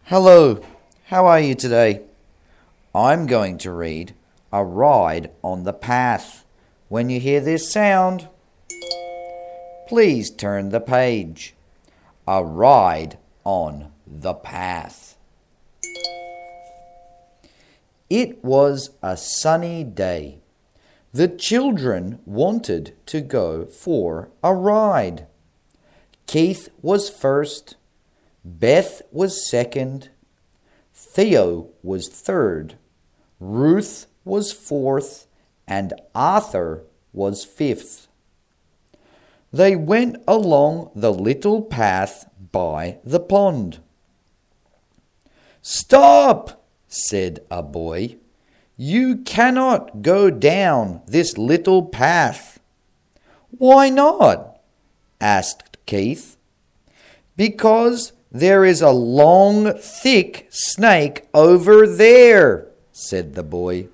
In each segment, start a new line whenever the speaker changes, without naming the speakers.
Hello, how are you today? I'm going to read A Ride on the Path. When you hear this sound, please turn the page. A Ride on the Path. It was a sunny day. The children wanted to go for a ride. Keith was first. Beth was second, Theo was third, Ruth was fourth, and Arthur was fifth. They went along the little path by the pond. "Stop!" said a boy. "You cannot go down this little path." "Why not?" asked Keith. "Because there is a long, thick snake over there," said the boy.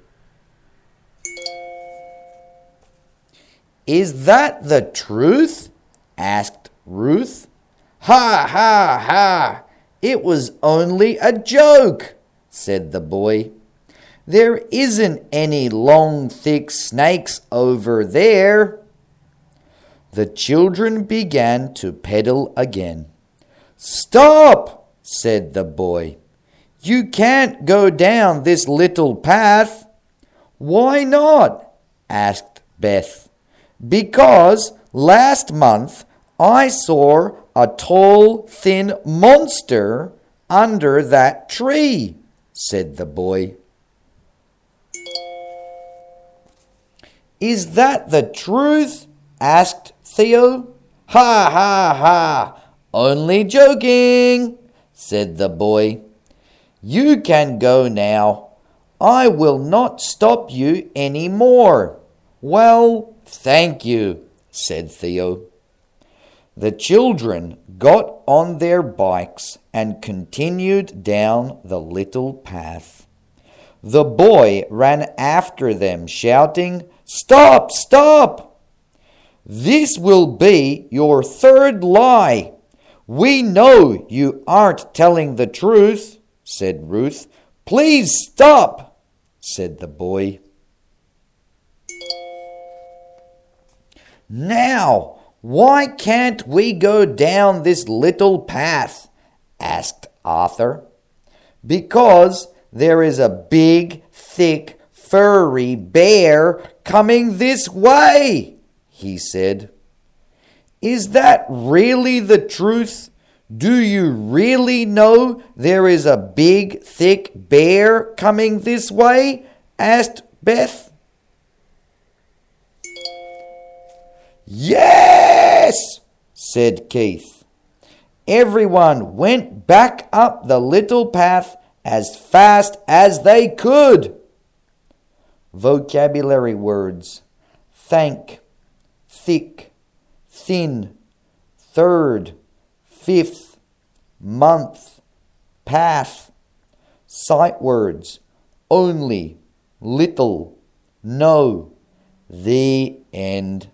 "Is that the truth?" asked Ruth. "Ha, ha, ha! It was only a joke," said the boy. "There isn't any long, thick snakes over there." The children began to pedal again. "Stop!" said the boy. "You can't go down this little path." "Why not?" asked Beth. "Because last month I saw a tall, thin monster under that tree," said the boy. "Is that the truth?" asked Theo. "Ha, ha, ha! Only joking," said the boy. "You can go now. I will not stop you any more." "Well, thank you," said Theo. The children got on their bikes and continued down the little path. The boy ran after them, shouting, "Stop! Stop! This will be your third lie. We know you aren't telling the truth," said Ruth. "Please stop," said the boy. "Now, why can't we go down this little path?" asked Arthur. "Because there is a big, thick, furry bear coming this way," he said. "Is that really the truth? Do you really know there is a big, thick bear coming this way?" asked Beth. "Yes!" said Keith. Everyone went back up the little path as fast as they could. Vocabulary words: thank, thick, thin, third, fifth, month, path. Sight words: only, little, no. The end.